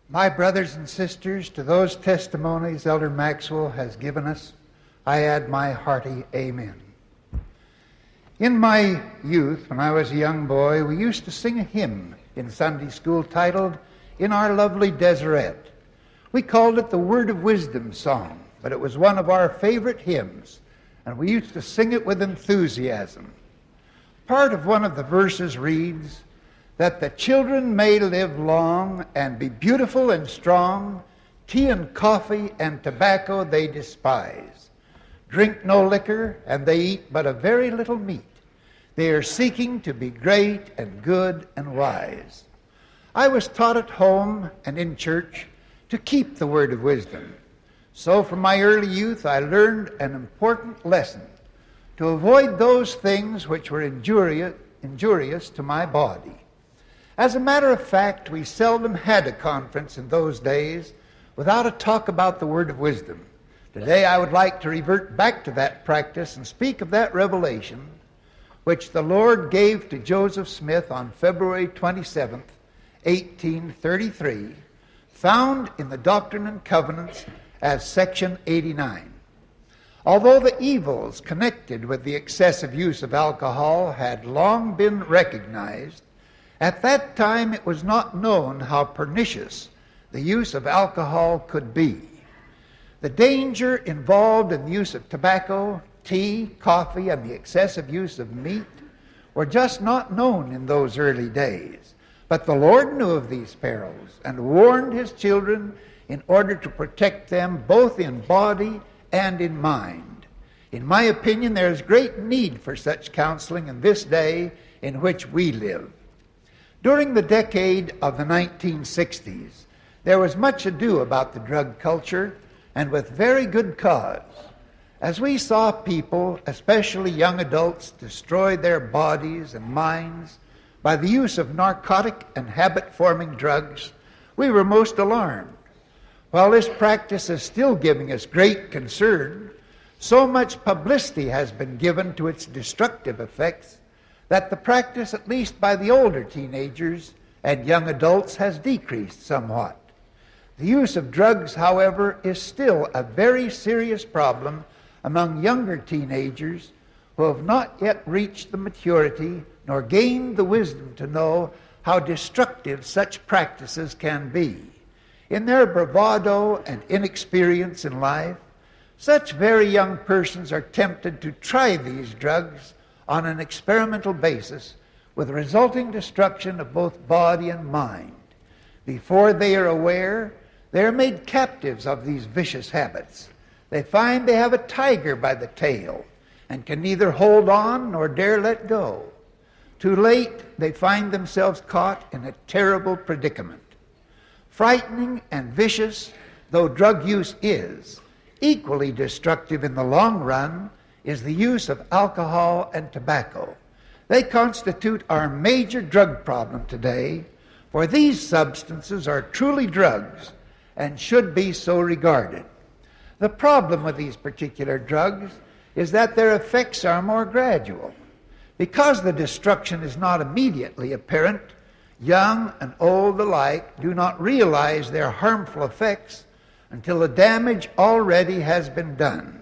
My brothers and sisters, to those testimonies Elder Maxwell has given us, I add my hearty amen. In my youth, when I was a young boy, we used to sing a hymn in Sunday school titled, "In Our Lovely Deseret." We called it the Word of Wisdom song, but it was one of our favorite hymns, and we used to sing it with enthusiasm. Part of one of the verses reads, "That the children may live long and be beautiful and strong, tea and coffee and tobacco they despise. Drink no liquor, and they eat but a very little meat. They are seeking to be great and good and wise." I was taught at home and in church to keep the word of wisdom. So from my early youth I learned an important lesson: to avoid those things which were injurious to my body. As a matter of fact, we seldom had a conference in those days without a talk about the word of wisdom. Today I would like to revert back to that practice and speak of that revelation which the Lord gave to Joseph Smith on February 27th, 1833, found in the Doctrine and Covenants as section 89. Although the evils connected with the excessive use of alcohol had long been recognized, at that time it was not known how pernicious the use of alcohol could be. The danger involved in the use of tobacco, tea, coffee, and the excessive use of meat were just not known in those early days. But the Lord knew of these perils and warned his children in order to protect them both in body and in mind. In my opinion, there is great need for such counseling in this day in which we live. During the decade of the 1960s, there was much ado about the drug culture, and with very good cause. As we saw people, especially young adults, destroy their bodies and minds by the use of narcotic and habit-forming drugs, we were most alarmed. While this practice is still giving us great concern, so much publicity has been given to its destructive effects that the practice, at least by the older teenagers and young adults, has decreased somewhat. The use of drugs, however, is still a very serious problem among younger teenagers who have not yet reached the maturity nor gained the wisdom to know how destructive such practices can be. In their bravado and inexperience in life, such very young persons are tempted to try these drugs on an experimental basis, with resulting destruction of both body and mind. Before they are aware, they are made captives of these vicious habits. They find they have a tiger by the tail and can neither hold on nor dare let go. Too late, they find themselves caught in a terrible predicament. Frightening and vicious though drug use is, equally destructive in the long run is the use of alcohol and tobacco. They constitute our major drug problem today, for these substances are truly drugs and should be so regarded. The problem with these particular drugs is that their effects are more gradual. Because the destruction is not immediately apparent, young and old alike do not realize their harmful effects until the damage already has been done.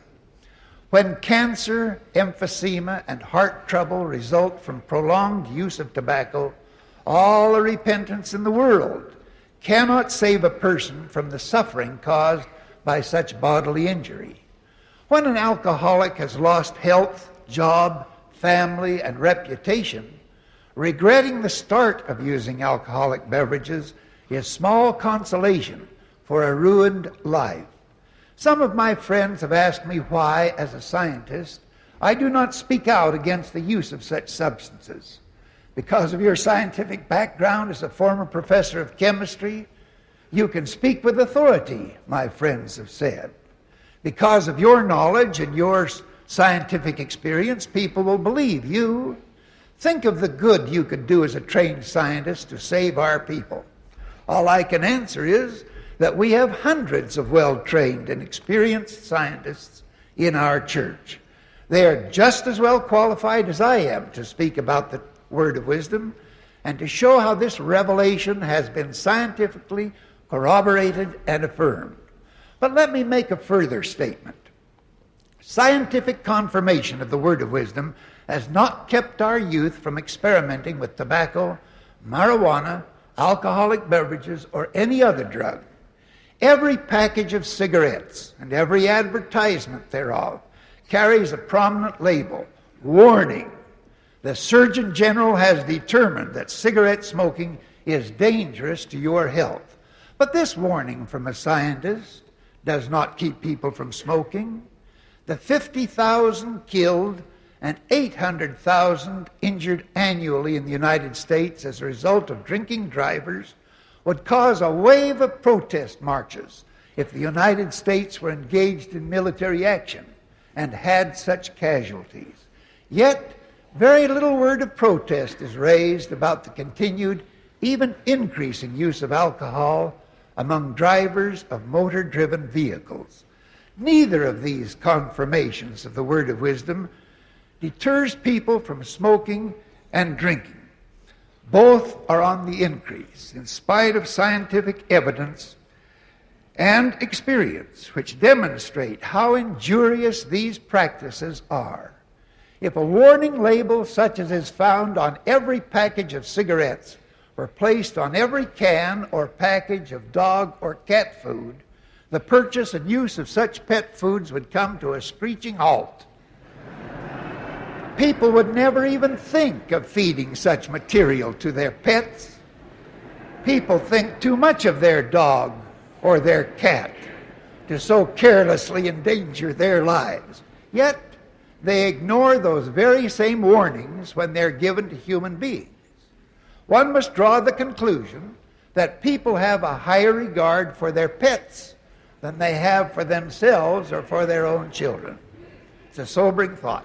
When cancer, emphysema, and heart trouble result from prolonged use of tobacco, all the repentance in the world cannot save a person from the suffering caused by such bodily injury. When an alcoholic has lost health, job, family, and reputation, regretting the start of using alcoholic beverages is small consolation for a ruined life. Some of my friends have asked me why, as a scientist, I do not speak out against the use of such substances. Because of your scientific background as a former professor of chemistry, you can speak with authority, my friends have said. Because of your knowledge and your scientific experience, people will believe you. Think of the good you could do as a trained scientist to save our people. All I can answer is that we have hundreds of well-trained and experienced scientists in our church. They are just as well qualified as I am to speak about the word of wisdom and to show how this revelation has been scientifically corroborated and affirmed. But let me make a further statement. Scientific confirmation of the word of wisdom has not kept our youth from experimenting with tobacco, marijuana, alcoholic beverages, or any other drug. Every package of cigarettes and every advertisement thereof carries a prominent label, warning. The Surgeon General has determined that cigarette smoking is dangerous to your health. But this warning from a scientist does not keep people from smoking. The 50,000 killed and 800,000 injured annually in the United States as a result of drinking drivers would cause a wave of protest marches if the United States were engaged in military action and had such casualties. Yet, very little word of protest is raised about the continued, even increasing use of alcohol among drivers of motor-driven vehicles. Neither of these confirmations of the word of wisdom deters people from smoking and drinking. Both are on the increase, in spite of scientific evidence and experience, which demonstrate how injurious these practices are. If a warning label such as is found on every package of cigarettes were placed on every can or package of dog or cat food, the purchase and use of such pet foods would come to a screeching halt. People would never even think of feeding such material to their pets. People think too much of their dog or their cat to so carelessly endanger their lives. Yet, they ignore those very same warnings when they're given to human beings. One must draw the conclusion that people have a higher regard for their pets than they have for themselves or for their own children. It's a sobering thought.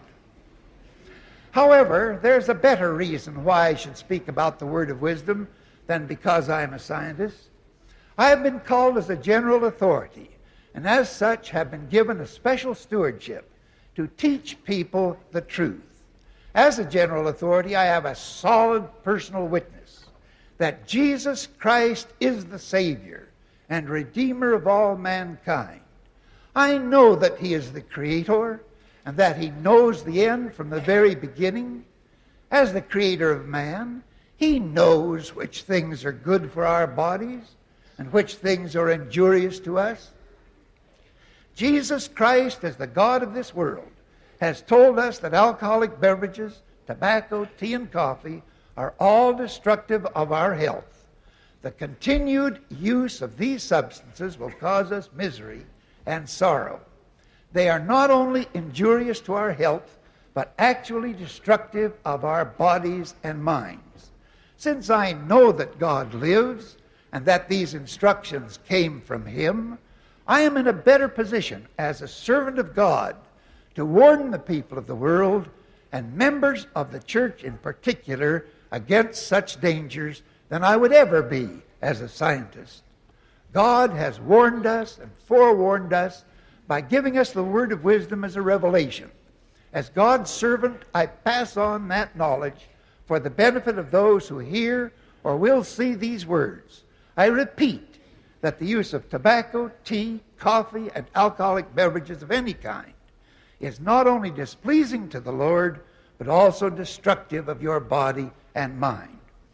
However, there's a better reason why I should speak about the word of wisdom than because I am a scientist. I have been called as a general authority, and as such have been given a special stewardship to teach people the truth. As a general authority, I have a solid personal witness that Jesus Christ is the Savior and Redeemer of all mankind. I know that He is the Creator and that He knows the end from the very beginning. As the Creator of man, He knows which things are good for our bodies and which things are injurious to us. Jesus Christ, as the God of this world, has told us that alcoholic beverages, tobacco, tea, and coffee are all destructive of our health. The continued use of these substances will cause us misery and sorrow. They are not only injurious to our health, but actually destructive of our bodies and minds. Since I know that God lives and that these instructions came from Him, I am in a better position as a servant of God to warn the people of the world and members of the church in particular against such dangers than I would ever be as a scientist. God has warned us and forewarned us by giving us the word of wisdom as a revelation. As God's servant, I pass on that knowledge for the benefit of those who hear or will see these words. I repeat that the use of tobacco, tea, coffee, and alcoholic beverages of any kind is not only displeasing to the Lord, but also destructive of your body and mind.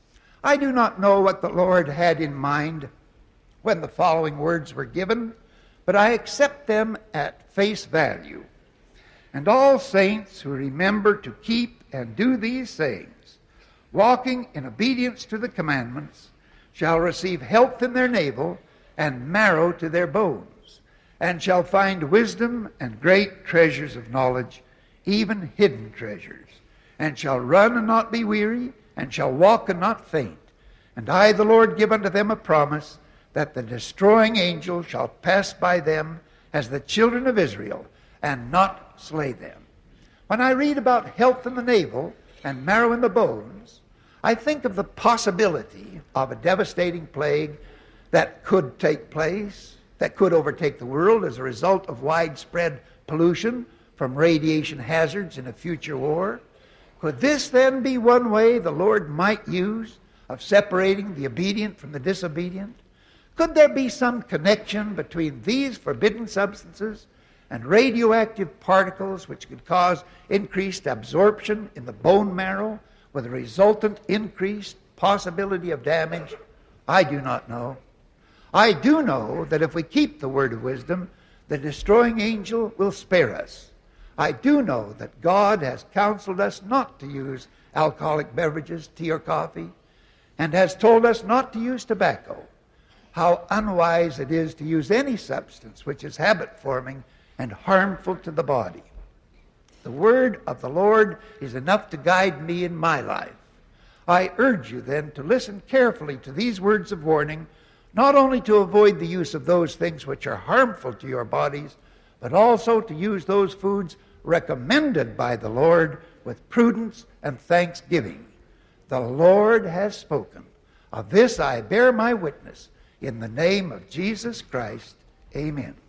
I do not know what the Lord had in mind when the following words were given, but I accept them at face value. And all saints who remember to keep and do these things, walking in obedience to the commandments, shall receive health in their navel and marrow to their bones, and shall find wisdom and great treasures of knowledge, even hidden treasures, and shall run and not be weary, and shall walk and not faint. And I, the Lord, give unto them a promise that the destroying angel shall pass by them as the children of Israel, and not slay them. When I read about health in the navel and marrow in the bones, I think of the possibility of a devastating plague that could take place, that could overtake the world as a result of widespread pollution from radiation hazards in a future war. Could this then be one way the Lord might use of separating the obedient from the disobedient? Could there be some connection between these forbidden substances and radioactive particles which could cause increased absorption in the bone marrow with a resultant increased possibility of damage? I do not know. I do know that if we keep the word of wisdom, the destroying angel will spare us. I do know that God has counseled us not to use alcoholic beverages, tea or coffee, and has told us not to use tobacco. How unwise it is to use any substance which is habit-forming and harmful to the body. The word of the Lord is enough to guide me in my life. I urge you then to listen carefully to these words of warning, not only to avoid the use of those things which are harmful to your bodies, but also to use those foods recommended by the Lord with prudence and thanksgiving. The Lord has spoken. Of this I bear my witness. In the name of Jesus Christ, amen.